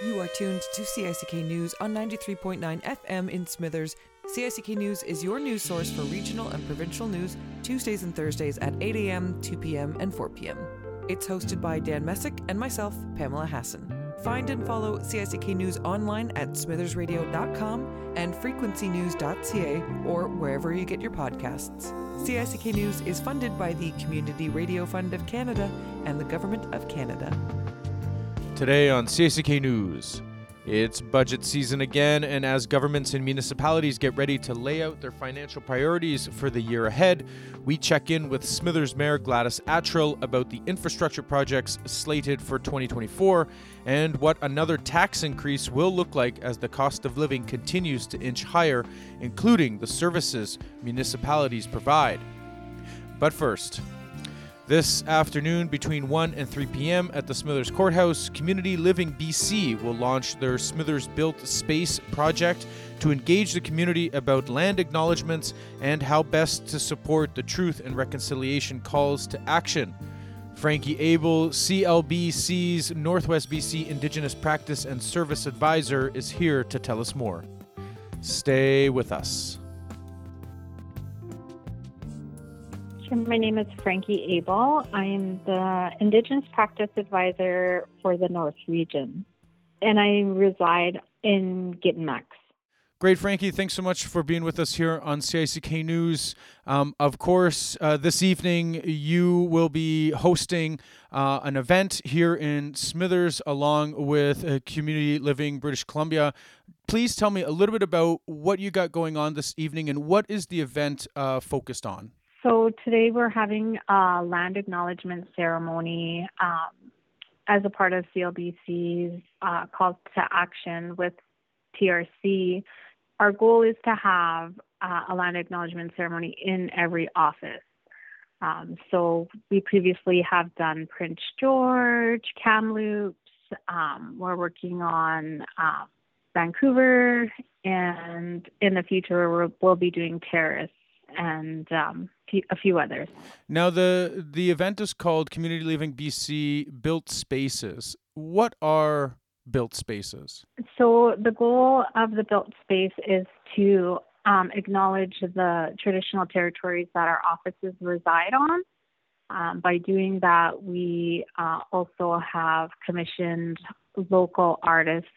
You are tuned to CICK News on 93.9 FM in Smithers. CICK News is your news source for regional and provincial news, Tuesdays and Thursdays at 8 a.m., 2 p.m., and 4 p.m. It's hosted by Dan Messick and myself, Pamela Hassan. Find and follow CICK News online at smithersradio.com and frequencynews.ca or wherever you get your podcasts. CICK News is funded by the Community Radio Fund of Canada and the Government of Canada. Today on CICK News, it's budget season again, and as governments and municipalities get ready to lay out their financial priorities for the year ahead, we check in with Smithers Mayor Gladys Attrill about the infrastructure projects slated for 2024 and what another tax increase will look like as the cost of living continues to inch higher, including the services municipalities provide. But first, this afternoon between 1 and 3 p.m. at the Smithers Courthouse, Community Living BC will launch their Smithers Built Space project to engage the community about land acknowledgements and how best to support the Truth and Reconciliation calls to action. Frankie Abel, CLBC's Northwest BC Indigenous Practice and Service Advisor, is here to tell us more. Stay with us. My name is Frankie Abel. I am the Indigenous Practice Advisor for the North Region, and I reside in Gittinex. Great, Frankie. Thanks so much for being with us here on CICK News. Of course, this evening you will be hosting an event here in Smithers along with Community Living British Columbia. Please tell me a little bit about what you got going on this evening and what is the event focused on? So today we're having a land acknowledgement ceremony as a part of CLBC's call to action with TRC. Our goal is to have a land acknowledgement ceremony in every office. So we previously have done Prince George, Kamloops. We're working on Vancouver, and in the future we'll be doing Terrace and a few others. Now, the event is called Community Living BC Built Spaces. What are built spaces? So the goal of the built space is to acknowledge the traditional territories that our offices reside on. By doing that, we also have commissioned local artists,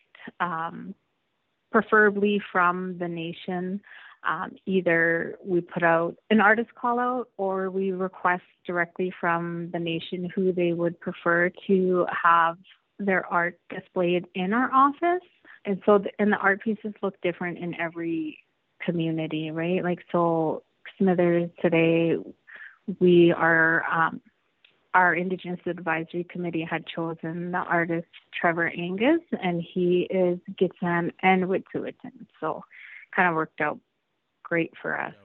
preferably from the nation. Either we put out an artist call out or we request directly from the nation who they would prefer to have their art displayed in our office. And so the art pieces look different in every community, right? Like, so Smithers today, we are, our Indigenous Advisory Committee had chosen the artist Trevor Angus, and he is Gitxsan and Wet'suwet'en. So kind of worked out great for us.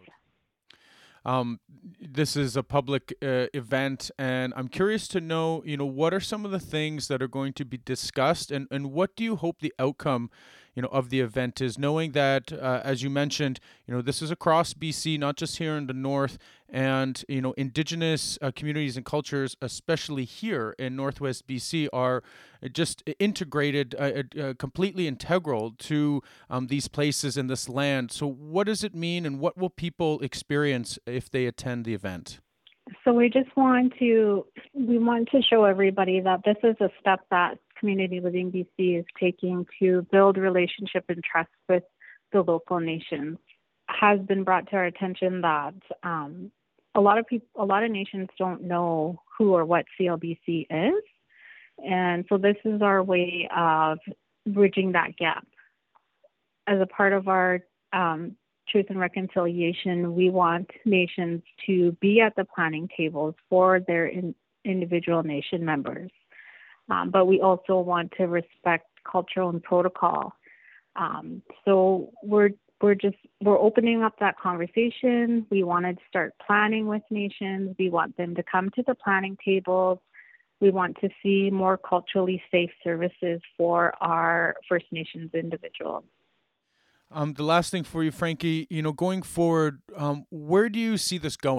This is a public event, and I'm curious to know, what are some of the things that are going to be discussed, and what do you hope the outcome, of the event is, knowing that, as you mentioned, this is across BC, not just here in the north, and, Indigenous communities and cultures, especially here in Northwest BC, are just integrated, completely integral to these places in this land. So what does it mean, and what will people experience if they attend the event? So we want to show everybody that this is a step that Community Living BC is taking to build relationship and trust with the local nations. It has been brought to our attention that a lot of nations don't know who or what CLBC is, and so this is our way of bridging that gap. As a part of our Truth and Reconciliation, we want nations to be at the planning tables for their individual nation members. But we also want to respect cultural and protocol. So we're opening up that conversation. We wanted to start planning with nations. We want them to come to the planning tables. We want to see more culturally safe services for our First Nations individuals. The last thing for you, Frankie, going forward, where do you see this going?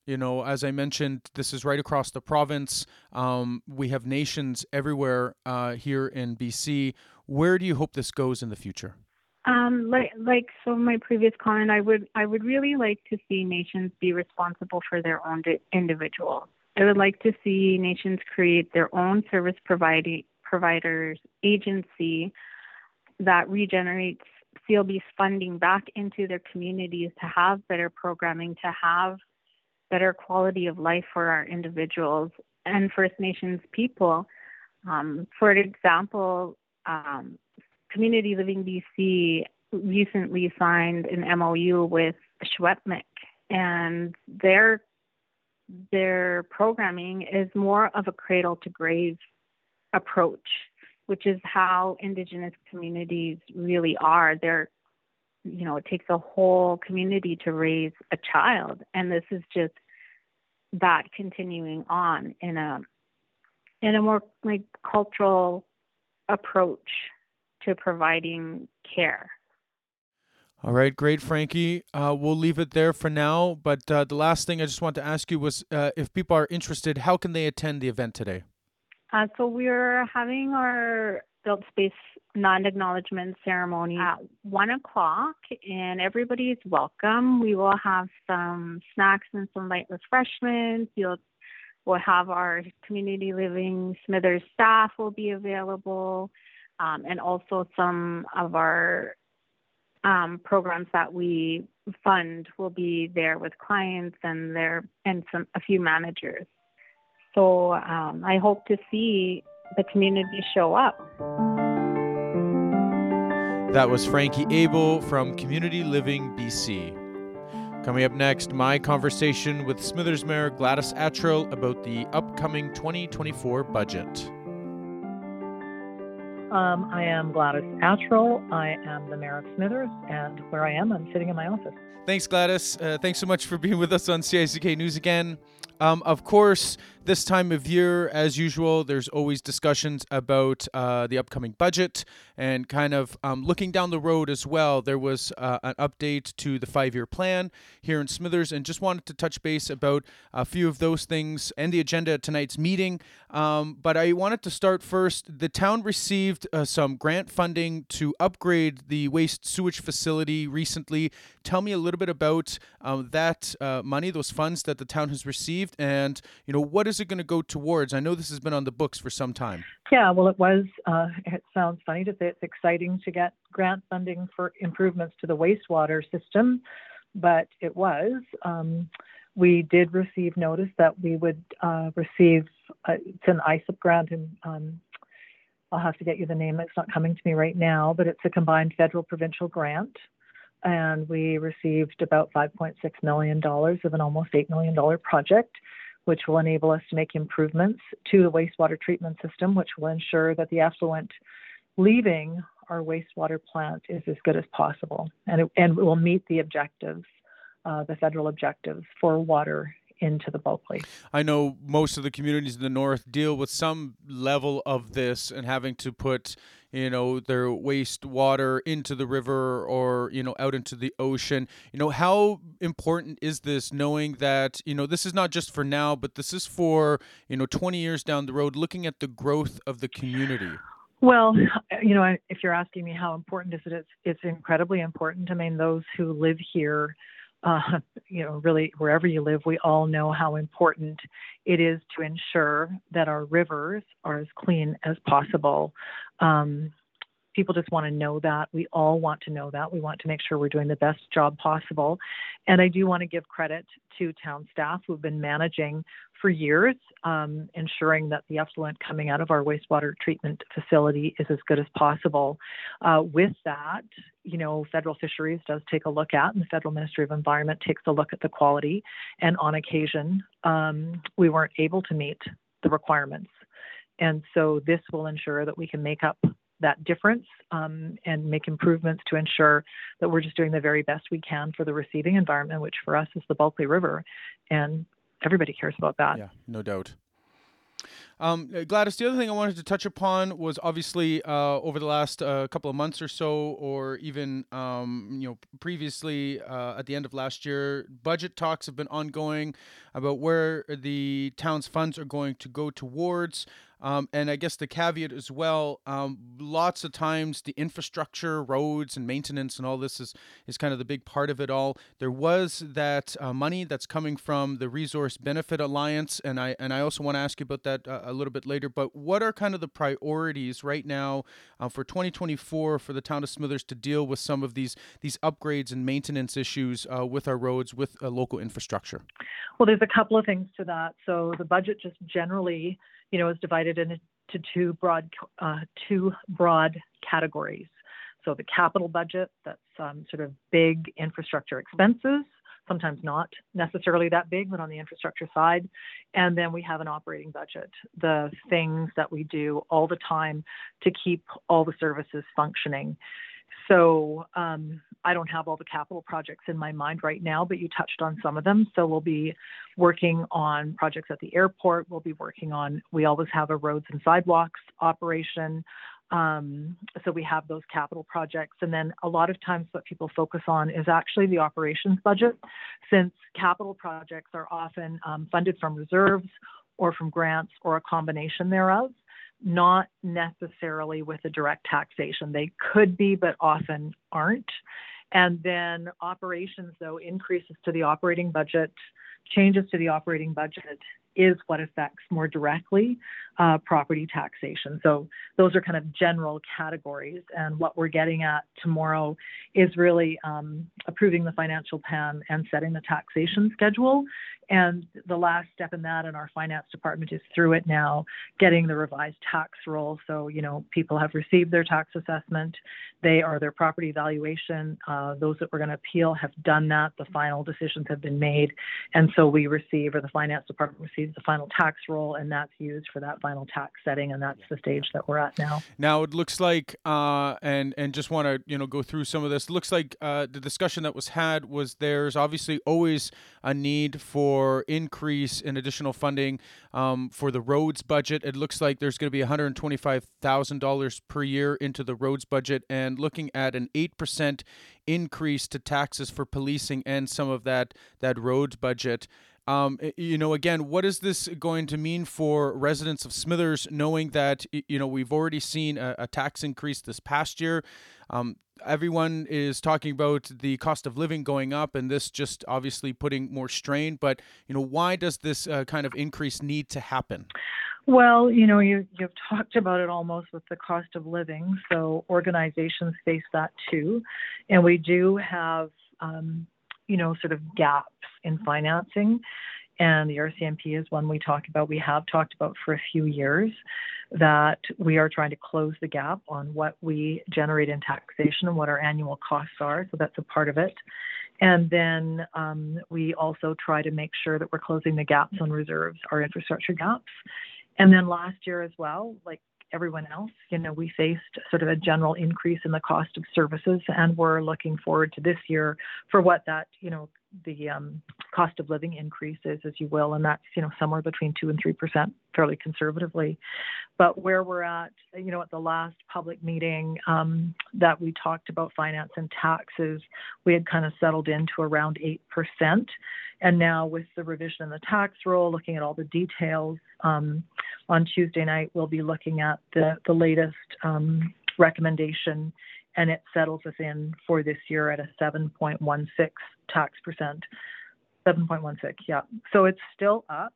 As I mentioned, this is right across the province. We have nations everywhere here in BC. Where do you hope this goes in the future? So my previous comment, I would really like to see nations be responsible for their own individuals. I would like to see nations create their own service providers agency that regenerates CLB's funding back into their communities to have better programming, to have better quality of life for our individuals and First Nations people. For example, Community Living BC recently signed an MOU with Secwépemc, and their programming is more of a cradle to grave approach, which is how Indigenous communities really are. It takes a whole community to raise a child, and this is just that continuing on in a more like cultural approach to providing care. All right, great, Frankie. We'll leave it there for now. But the last thing I just want to ask you was if people are interested, how can they attend the event today? So we're having our Built Space non-acknowledgement ceremony at 1:00, and everybody's welcome. We will have some snacks and some light refreshments. We'll have our Community Living Smithers staff will be available, and also some of our programs that we fund will be there with clients and a few managers. So I hope to see the community show up. That was Frankie Abel from Community Living BC. Coming up next, my conversation with Smithers Mayor Gladys Attrill about the upcoming 2024 budget. I am Gladys Attrill. I am the Mayor of Smithers, and where I am, I'm sitting in my office. Thanks, Gladys. Thanks so much for being with us on CICK News again. Of course, this time of year, as usual, there's always discussions about the upcoming budget and kind of looking down the road as well. There was an update to the 5-year plan here in Smithers, and just wanted to touch base about a few of those things and the agenda at tonight's meeting. But I wanted to start first. The town received some grant funding to upgrade the waste sewage facility recently. Tell me a little bit about that money, those funds that the town has received, and what is it going to go towards? I know this has been on the books for some time. Yeah, well, it was. It sounds funny to say it's exciting to get grant funding for improvements to the wastewater system, but it was. We did receive notice that we would receive. It's an ISIP grant, and I'll have to get you the name. It's not coming to me right now, but it's a combined federal-provincial grant. And we received about $5.6 million of an almost $8 million project, which will enable us to make improvements to the wastewater treatment system, which will ensure that the effluent leaving our wastewater plant is as good as possible. And it will meet the objectives, the federal objectives for water into the Bulkley. I know most of the communities in the north deal with some level of this and having to put their wastewater into the river or, out into the ocean. How important is this, knowing that, this is not just for now, but this is for, 20 years down the road, looking at the growth of the community? Well, if you're asking me how important is it, it's incredibly important. I mean, those who live here, really wherever you live, we all know how important it is to ensure that our rivers are as clean as possible. People just want to know that. We all want to know that. We want to make sure we're doing the best job possible. And I do want to give credit to town staff who've been managing for years, ensuring that the effluent coming out of our wastewater treatment facility is as good as possible. With that, Federal Fisheries does take a look at, and the Federal Ministry of Environment takes a look at the quality. And on occasion, we weren't able to meet the requirements. And so this will ensure that we can make up that difference and make improvements to ensure that we're just doing the very best we can for the receiving environment, which for us is the Bulkley River. And everybody cares about that. Yeah, no doubt. Gladys, the other thing I wanted to touch upon was obviously over the last couple of months or so, or even previously at the end of last year, budget talks have been ongoing about where the town's funds are going to go towards. And I guess the caveat as well, lots of times the infrastructure, roads and maintenance and all this is kind of the big part of it all. There was that money that's coming from the Resource Benefit Alliance, and I also want to ask you about that a little bit later. But what are kind of the priorities right now for 2024 for the town of Smithers to deal with some of these upgrades and maintenance issues with our roads, with local infrastructure? Well, there's a couple of things to that. So the budget just generally, is divided into two broad categories. So the capital budget, that's sort of big infrastructure expenses, sometimes not necessarily that big, but on the infrastructure side. And then we have an operating budget, the things that we do all the time to keep all the services functioning. So I don't have all the capital projects in my mind right now, but you touched on some of them. So we'll be working on projects at the airport. We always have a roads and sidewalks operation. So we have those capital projects. And then a lot of times what people focus on is actually the operations budget, since capital projects are often funded from reserves or from grants or a combination thereof. Not necessarily with a direct taxation. They could be, but often aren't. And then operations, though, increases to the operating budget, changes to the operating budget is what affects more directly property taxation. So those are kind of general categories. And what we're getting at tomorrow is really approving the financial plan and setting the taxation schedule. And the last step in that in our finance department is through it now, getting the revised tax roll. So, people have received their tax assessment. Their property valuation. Those that we're going to appeal have done that. The final decisions have been made. And so the finance department receives the final tax roll, and that's used for that final tax setting. And that's the stage that we're at now. Now, it looks like, and just want to, go through some of this. It looks like the discussion that was had was there's obviously always a need for increase in additional funding for the roads budget. It looks like there's going to be $125,000 per year into the roads budget, and looking at an 8% increase to taxes for policing and some of that roads budget. Again, what is this going to mean for residents of Smithers, knowing that, we've already seen a tax increase this past year? Everyone is talking about the cost of living going up, and this just obviously putting more strain. But, why does this kind of increase need to happen? Well, you've talked about it almost with the cost of living. So organizations face that too. And we do have, sort of gaps in financing. And the RCMP is one we have talked about for a few years, that we are trying to close the gap on what we generate in taxation and what our annual costs are. So that's a part of it. And then we also try to make sure that we're closing the gaps on reserves, our infrastructure gaps. And then last year as well, like everyone else, we faced sort of a general increase in the cost of services, and we're looking forward to this year for what that, the cost of living increase is, as you will, and that's, somewhere between 2 and 3%, fairly conservatively. But where we're at, at the last public meeting that we talked about finance and taxes, we had kind of settled into around 8%. And now with the revision in the tax roll, looking at all the details, on Tuesday night, we'll be looking at the latest recommendation, and it settles us in for this year at a 7.16 tax percent. 7.16, yeah. So it's still up.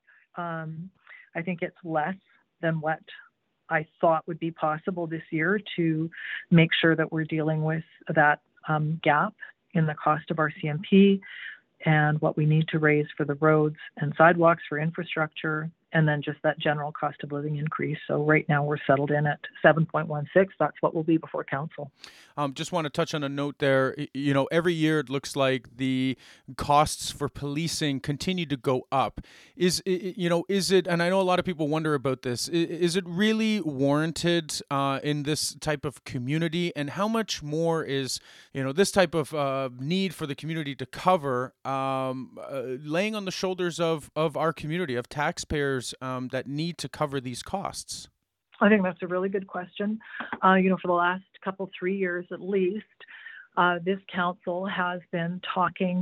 I think it's less than what I thought would be possible this year to make sure that we're dealing with that gap in the cost of our CMP and what we need to raise for the roads and sidewalks for infrastructure, and then just that general cost of living increase. So right now we're settled in at 7.16. That's what will be before council. Just want to touch on a note there. Every year it looks like the costs for policing continue to go up. Is it, and I know a lot of people wonder about this, is it really warranted in this type of community? And how much more is, this type of need for the community to cover laying on the shoulders of our community, of taxpayers, dollars that need to cover these costs? I think that's a really good question. For the last 3 years at least, this council has been talking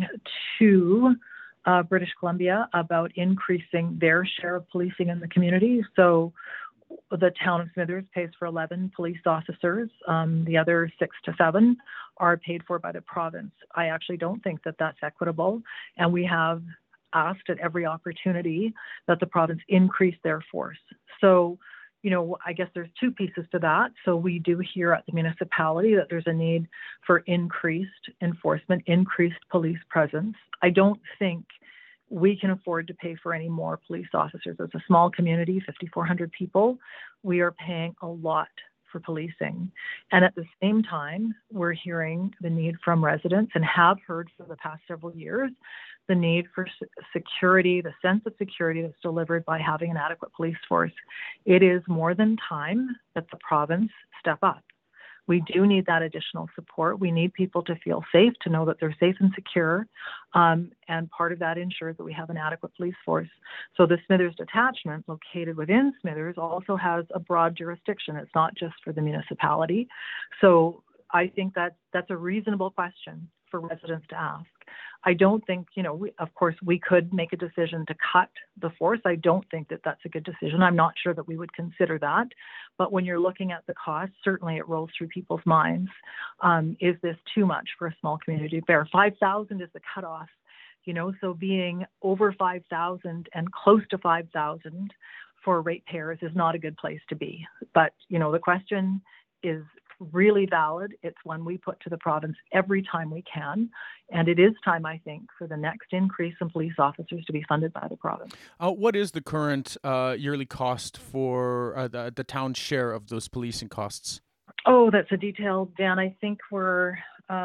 to British Columbia about increasing their share of policing in the community. So the town of Smithers pays for 11 police officers. The other 6 to 7 are paid for by the province. I actually don't think that that's equitable. And we have asked at every opportunity that the province increase their force. So, I guess there's 2 pieces to that. So we do hear at the municipality that there's a need for increased enforcement, increased police presence. I don't think we can afford to pay for any more police officers. It's a small community, 5,400 people. We are paying a lot for policing. And at the same time, we're hearing the need from residents, and have heard for the past several years, the need for security, the sense of security that's delivered by having an adequate police force. It is more than time that the province step up. We do need that additional support. We need people to feel safe, to know that they're safe and secure. And part of that ensures that we have an adequate police force. So the Smithers detachment, located within Smithers, also has a broad jurisdiction. It's not just for the municipality. So I think that's a reasonable question for residents to ask. I don't think, of course, we could make a decision to cut the force. I don't think that that's a good decision. I'm not sure that we would consider that. But when you're looking at the cost, certainly it rolls through people's minds. Is this too much for a small community to bear? 5,000 is the cutoff, so being over 5,000 and close to 5,000 for ratepayers is not a good place to be. But, the question is really valid. It's one we put to the province every time we can. And it is time, I think, for the next increase in police officers to be funded by the province. What is the current yearly cost for the town's share of those policing costs? Oh, that's a detail, Dan. I think we're,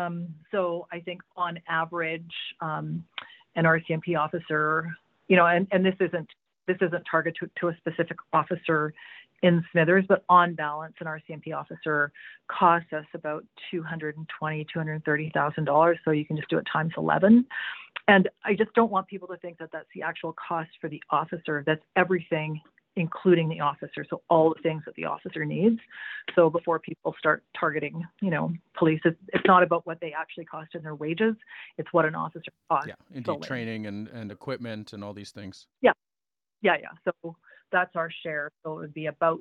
I think on average, an RCMP officer, and this isn't targeted to a specific officer in Smithers, but on balance, an RCMP officer costs us about $230,000. So you can just do it times 11. And I just don't want people to think that that's the actual cost for the officer. That's everything, including the officer. So all the things that the officer needs. So before people start targeting, police, it's not about what they actually cost in their wages. It's what an officer costs. Yeah, indeed, training and equipment and all these things. Yeah. So that's our share. So it would be about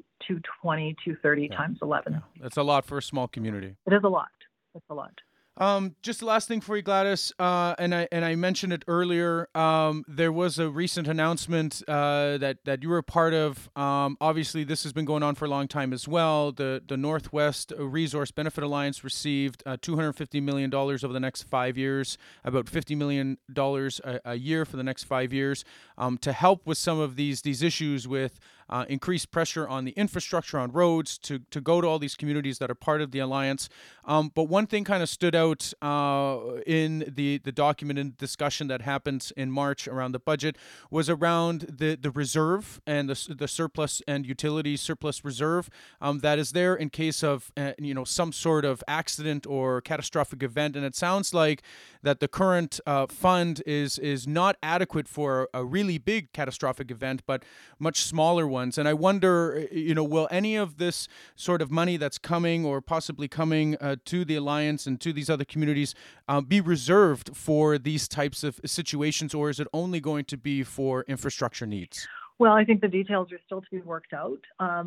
230 times 11. Yeah. That's a lot for a small community. It is a lot. It's a lot. Just the last thing for you, Gladys, and I mentioned it earlier. There was a recent announcement that you were a part of. Obviously, this has been going on for a long time as well. The Northwest Resource Benefit Alliance received $250 million over the next 5 years, about $50 million a year for the next 5 years, to help with some of these issues with increased pressure on the infrastructure on roads to go to all these communities that are part of the alliance. But one thing kind of stood out in the document and discussion that happened in March around the budget was around the reserve and the surplus and utility surplus reserve that is there in case of some sort of accident or catastrophic event. And it sounds like that the current fund is not adequate for a really big catastrophic event, but much smaller ones. And I wonder, will any of this sort of money that's coming or possibly coming to the Alliance and to these other communities be reserved for these types of situations, or is it only going to be for infrastructure needs? Well, I think the details are still to be worked out.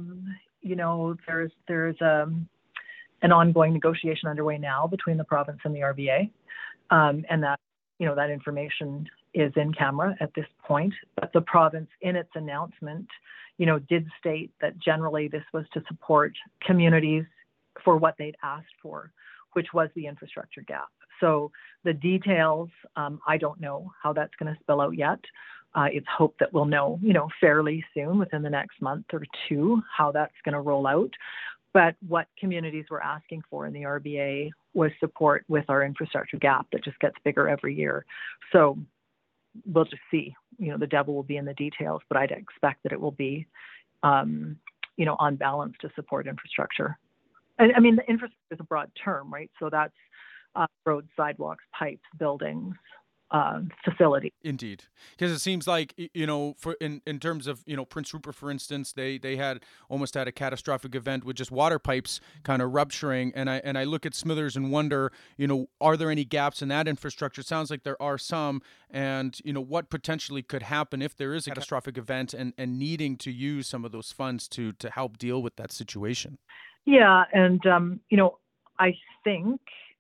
There's an ongoing negotiation underway now between the province and the RBA, and that that information is in camera at this point. But the province, in its announcement, did state that generally this was to support communities for what they'd asked for, which was the infrastructure gap. So the details, I don't know how that's going to spill out yet. It's hoped that we'll know, fairly soon, within the next month or two, how that's going to roll out. But what communities were asking for in the RBA was support with our infrastructure gap that just gets bigger every year. So we'll just see. The devil will be in the details, but I'd expect that it will be, on balance to support infrastructure. I mean, the infrastructure is a broad term, right? So that's roads, sidewalks, pipes, buildings, facility. Indeed, because it seems like, for in terms of, Prince Rupert, for instance, they had almost had a catastrophic event with just water pipes kind of rupturing, and I look at Smithers and wonder, are there any gaps in that infrastructure? It sounds like there are some, and what potentially could happen if there is a catastrophic event and needing to use some of those funds to help deal with that situation. Yeah, and I think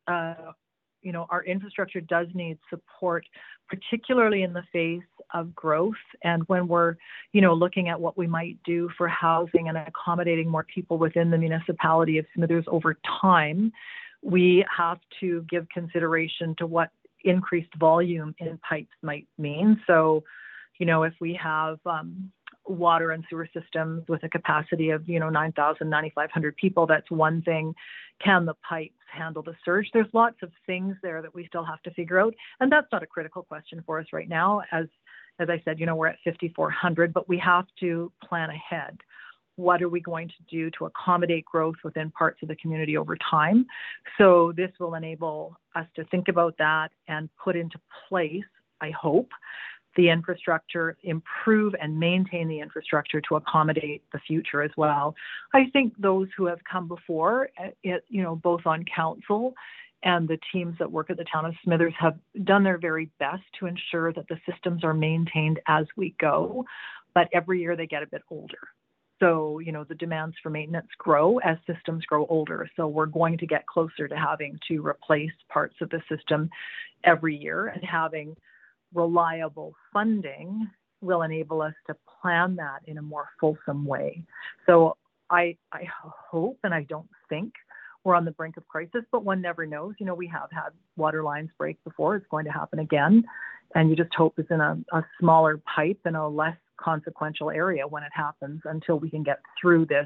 our infrastructure does need support, particularly in the face of growth. And when we're, looking at what we might do for housing and accommodating more people within the municipality of Smithers over time, we have to give consideration to what increased volume in pipes might mean. So, if we have water and sewer systems with a capacity of 9,000, 9,500 people, that's one thing. Can the pipes handle the surge? There's lots of things there that we still have to figure out, and that's not a critical question for us right now. As I said, we're at 5,400, but we have to plan ahead. What are we going to do to accommodate growth within parts of the community over time? So this will enable us to think about that and put into place, I hope, the infrastructure, improve and maintain the infrastructure to accommodate the future as well. I think those who have come before, both on council and the teams that work at the town of Smithers, have done their very best to ensure that the systems are maintained as we go, but every year they get a bit older. So, the demands for maintenance grow as systems grow older. So we're going to get closer to having to replace parts of the system every year, and having reliable funding will enable us to plan that in a more fulsome way. So I hope, and I don't think we're on the brink of crisis, but one never knows. We have had water lines break before. It's going to happen again. And you just hope it's in a smaller pipe in a less consequential area when it happens, until we can get through this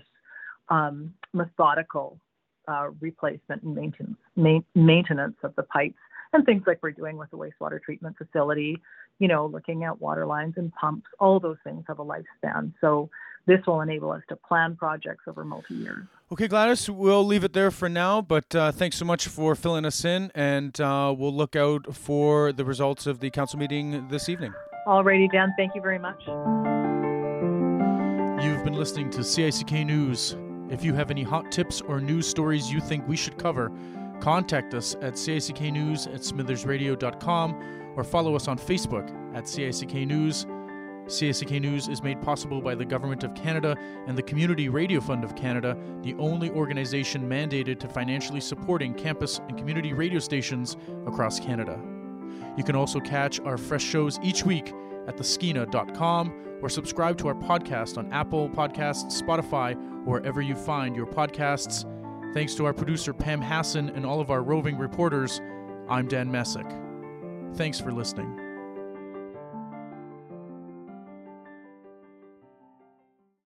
methodical replacement and maintenance of the pipes. And things like we're doing with the wastewater treatment facility, looking at water lines and pumps, all those things have a lifespan. So this will enable us to plan projects over multi-years. Okay, Gladys, we'll leave it there for now, but thanks so much for filling us in, and we'll look out for the results of the council meeting this evening. Alrighty, Dan, thank you very much. You've been listening to CICK News. If you have any hot tips or news stories you think we should cover, contact us at cicknews@smithersradio.com or follow us on Facebook at CICK News. CICK News is made possible by the Government of Canada and the Community Radio Fund of Canada, the only organization mandated to financially supporting campus and community radio stations across Canada. You can also catch our fresh shows each week at theskeena.com or subscribe to our podcast on Apple Podcasts, Spotify, or wherever you find your podcasts. Thanks to our producer Pam Hassan and all of our roving reporters, I'm Dan Messick. Thanks for listening.